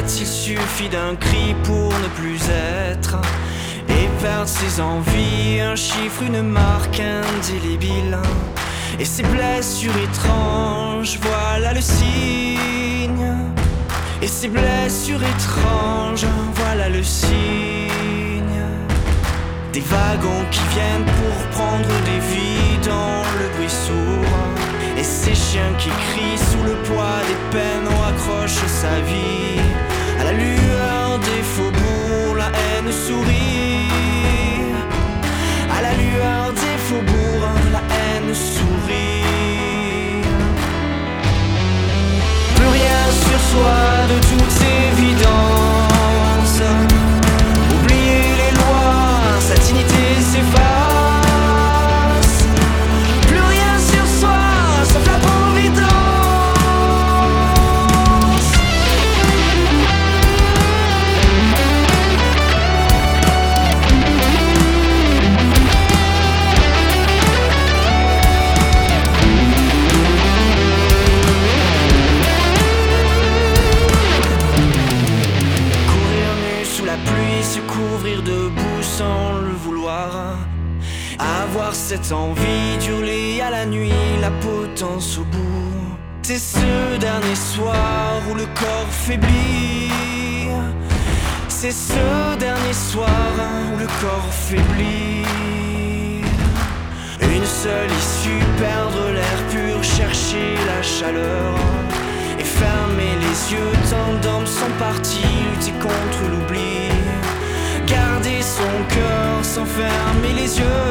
il suffit d'un cri pour ne plus être, et perdre ses envies, un chiffre, une marque indélébile. Et ces blessures étranges, voilà le signe. Et ces blessures étranges, voilà le signe. Des wagons qui viennent pour prendre des vies dans le bruit sourd. Et ces chiens qui crient sous le poids des peines, on accroche sa vie. À la lueur des faubourgs, la haine sourit. À la lueur des faubourgs, la haine sourit. Plus rien sur soi de toute évidence. Oublier les lois, sa dignité s'efface. Plus rien sur soi, sauf la providence. Se couvrir de boue sans le vouloir. Avoir cette envie d'hurler à la nuit, la potence au bout. C'est ce dernier soir où le corps faiblit. C'est ce dernier soir où le corps faiblit. Une seule issue, perdre l'air pur, chercher la chaleur. Et fermer les yeux, tant d'hommes sont partis lutter contre l'oubli. Garder son cœur sans fermer les yeux.